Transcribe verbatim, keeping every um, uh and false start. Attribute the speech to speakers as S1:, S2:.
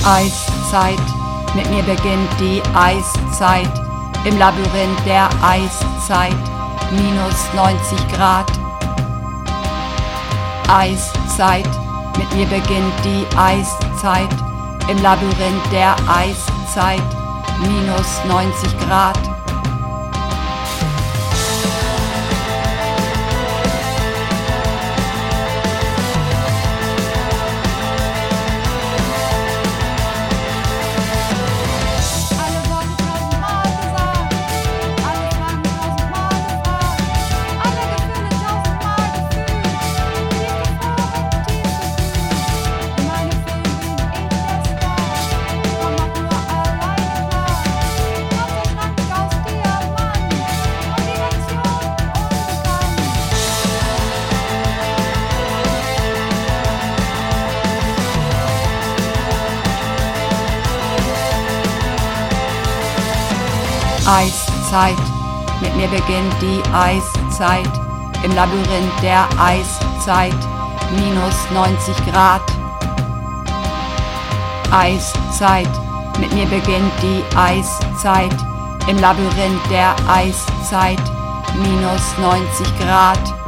S1: Eiszeit, mit mir beginnt die Eiszeit, im Labyrinth der Eiszeit, minus neunzig Grad. Eiszeit, mit mir beginnt die Eiszeit, im Labyrinth der Eiszeit, minus neunzig Grad. Eiszeit, mit mir beginnt die Eiszeit, im Labyrinth der Eiszeit, minus neunzig Grad. Eiszeit, mit mir beginnt die Eiszeit, im Labyrinth der Eiszeit, minus neunzig Grad.